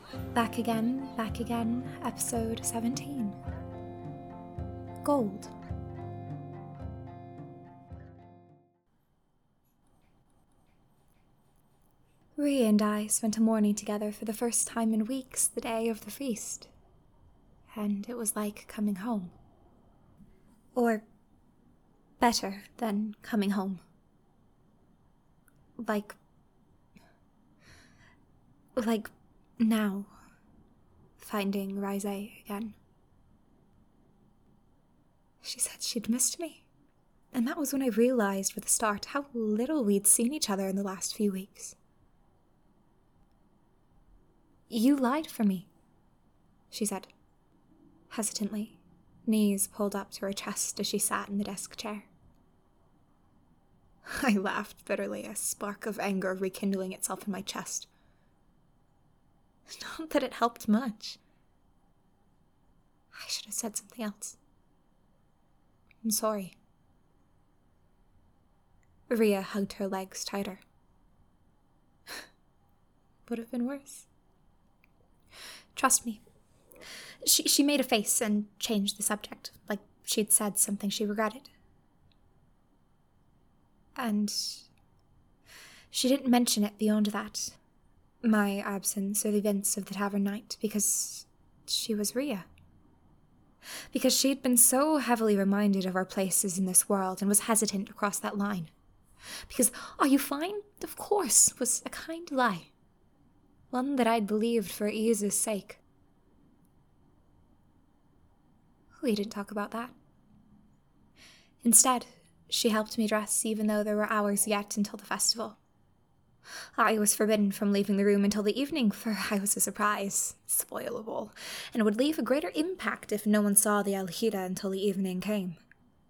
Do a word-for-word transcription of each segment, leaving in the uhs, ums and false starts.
Back again, back again, episode seventeen. Gold. Ria and I spent a morning together for the first time in weeks the day of the feast. And it was like coming home. Or better than coming home. Like... Like now. Finding Rise again. She said she'd missed me. And that was when I realized for the start how little we'd seen each other in the last few weeks. You lied for me, she said, hesitantly, knees pulled up to her chest as she sat in the desk chair. I laughed bitterly, a spark of anger rekindling itself in my chest. Not that it helped much. I should have said something else. I'm sorry. Ria hugged her legs tighter. Would have been worse. Trust me. She she made a face and changed the subject, like she'd said something she regretted. And she didn't mention it beyond that. My absence or the events of the tavern night, because she was Ria. Because she'd been so heavily reminded of our places in this world and was hesitant to cross that line. Because, are you fine? Of course, was a kind lie. One that I'd believed for ease's sake. We didn't talk about that. Instead, she helped me dress even though there were hours yet until the festival. I was forbidden from leaving the room until the evening, for I was a surprise, spoilable, and would leave a greater impact if no one saw the Alhida until the evening came.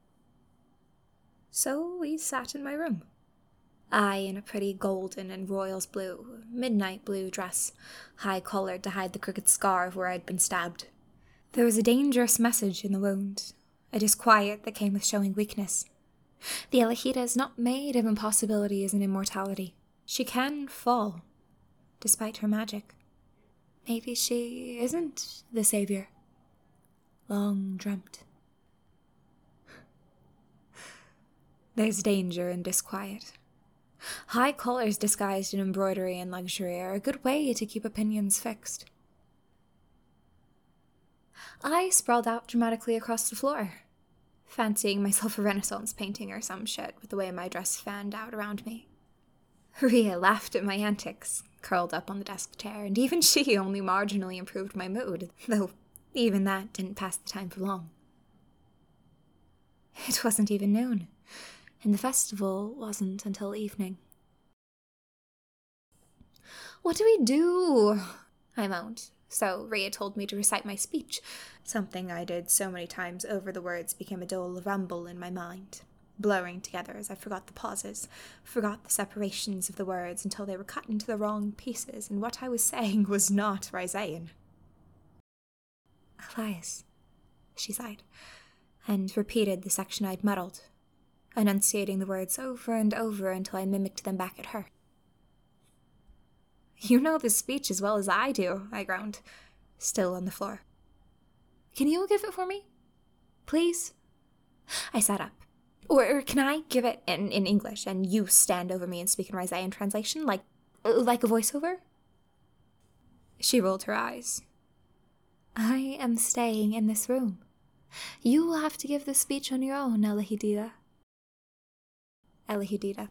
So we sat in my room. I in a pretty golden and royals blue, midnight blue dress, high-collared to hide the crooked scar of where I'd been stabbed. There was a dangerous message in the wound, a disquiet that came with showing weakness. The Alhida is not made of impossibilities and immortality. She can fall, despite her magic. Maybe she isn't the savior. Long dreamt. There's danger in disquiet. High collars disguised in embroidery and luxury are a good way to keep opinions fixed. I sprawled out dramatically across the floor, fancying myself a Renaissance painting or some shit with the way my dress fanned out around me. Ria laughed at my antics, curled up on the desk chair, and even she only marginally improved my mood, though even that didn't pass the time for long. It wasn't even noon, and the festival wasn't until evening. What do we do? I moaned, so Ria told me to recite my speech, something I did so many times over the words became a dull rumble in my mind. Blurring together as I forgot the pauses, forgot the separations of the words until they were cut into the wrong pieces, and what I was saying was not Rizaean. Elias, she sighed, and repeated the section I'd muddled, enunciating the words over and over until I mimicked them back at her. You know this speech as well as I do, I groaned, still on the floor. Can you give it for me? Please? I sat up. Or, or can I give it in, in English, and you stand over me and speak in Rizaean translation, like, like a voiceover? She rolled her eyes. I am staying in this room. You will have to give the speech on your own, Elahidida. Elahidida.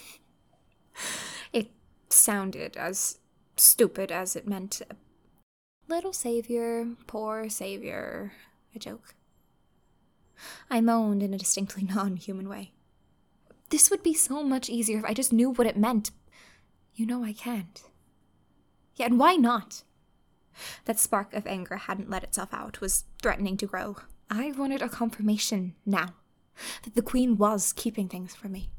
It sounded as stupid as it meant. Little savior, poor savior, a joke. I moaned in a distinctly non-human way. This would be so much easier if I just knew what it meant. You know I can't. Yeah, and why not? That spark of anger hadn't let itself out, was threatening to grow. I wanted a confirmation now, that the Queen was keeping things from me.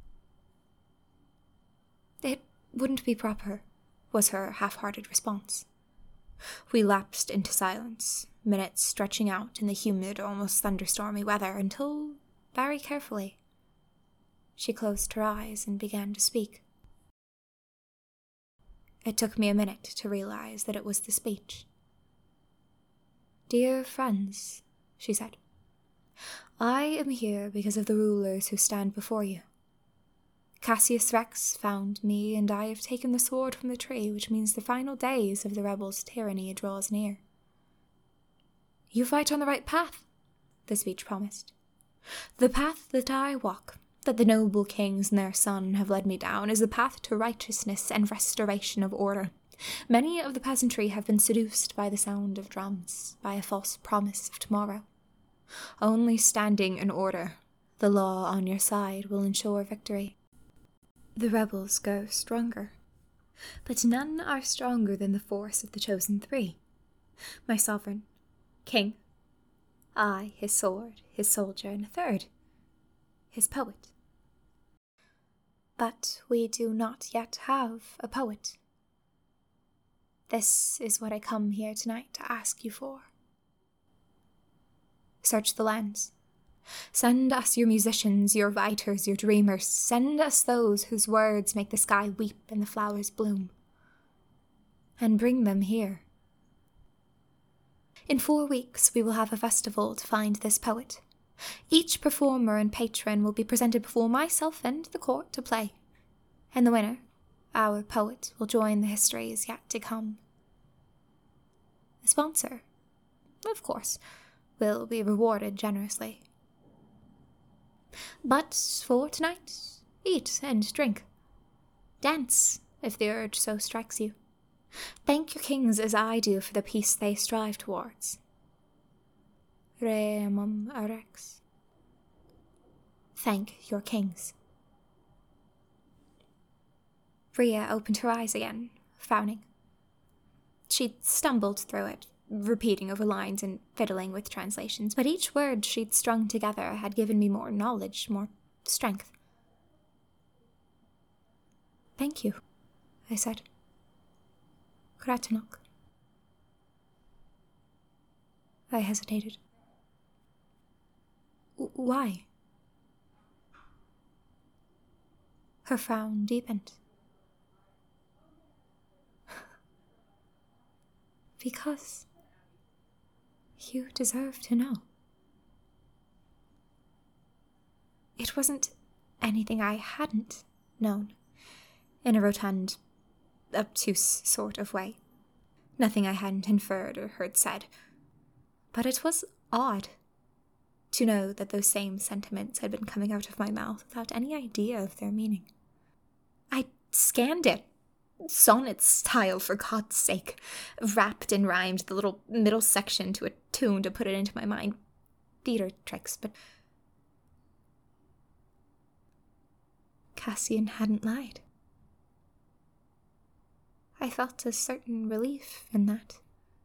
It wouldn't be proper, was her half-hearted response. We lapsed into silence, minutes stretching out in the humid, almost thunderstormy weather, until, very carefully, she closed her eyes and began to speak. It took me a minute to realize that it was the speech. "Dear friends," she said, "I am here because of the rulers who stand before you. Cassius Rex found me, and I have taken the sword from the tree, which means the final days of the rebels' tyranny draws near." "You fight on the right path," the speech promised. "The path that I walk, that the noble kings and their son have led me down, is the path to righteousness and restoration of order. Many of the peasantry have been seduced by the sound of drums, by a false promise of tomorrow. Only standing in order, the law on your side, will ensure victory. The rebels grow stronger, but none are stronger than the force of the chosen three. My sovereign, king, I, his sword, his soldier, and a third, his poet. But we do not yet have a poet. This is what I come here tonight to ask you for. Search the lands. Send us your musicians, your writers, your dreamers. Send us those whose words make the sky weep and the flowers bloom. And bring them here. In four weeks we will have a festival to find this poet. Each performer and patron will be presented before myself and the court to play. And the winner, our poet, will join the histories yet to come. The sponsor, of course, will be rewarded generously. But for tonight, eat and drink. Dance, if the urge so strikes you. Thank your kings as I do for the peace they strive towards. Remum Arex. Thank your kings. Rhea opened her eyes again, frowning. She'd stumbled through it, repeating over lines and fiddling with translations, but each word she'd strung together had given me more knowledge, more strength. "Thank you," I said. "Gratinok." I hesitated. "Why?" Her frown deepened. "Because you deserve to know." It wasn't anything I hadn't known, in a rotund, obtuse sort of way. Nothing I hadn't inferred or heard said. But it was odd to know that those same sentiments had been coming out of my mouth without any idea of their meaning. I scanned it. Sonnet style, for God's sake. Rapped and rhymed the little middle section to a tune to put it into my mind. Theater tricks, but Cassian hadn't lied. I felt a certain relief in that.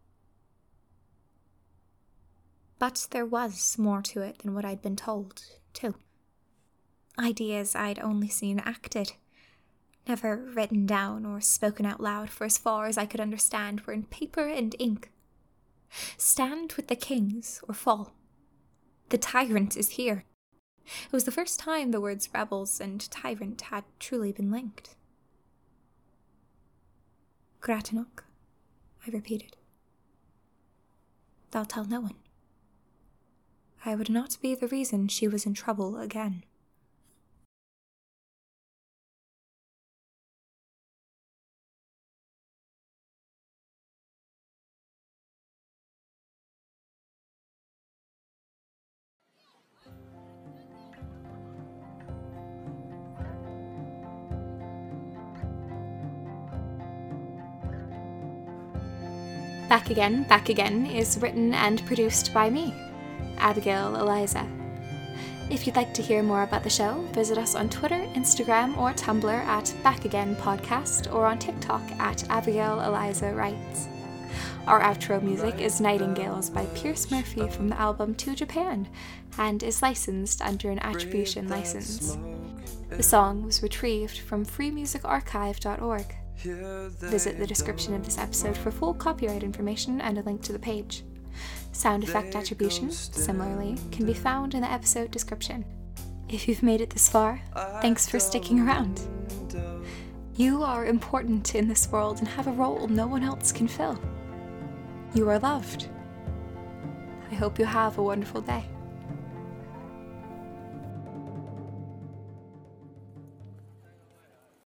But there was more to it than what I'd been told, too. Ideas I'd only seen acted, never written down or spoken out loud, for as far as I could understand were in paper and ink. Stand with the kings or fall. The tyrant is here. It was the first time the words rebels and tyrant had truly been linked. Gratinok, I repeated. Thou tell no one. I would not be the reason she was in trouble again. Back Again, Back Again is written and produced by me, Abigail Eliza. If you'd like to hear more about the show, visit us on Twitter, Instagram, or Tumblr at Back Again Podcast, or on TikTok at Abigail Eliza Writes. Our outro music is Nightingales by Pierce Murphy from the album To Japan, and is licensed under an attribution license. The song was retrieved from free music archive dot org. Visit the description of this episode for full copyright information and a link to the page. Sound effect attribution, similarly, can be found in the episode description. If you've made it this far, thanks for sticking around. You are important in this world and have a role no one else can fill. You are loved. I hope you have a wonderful day.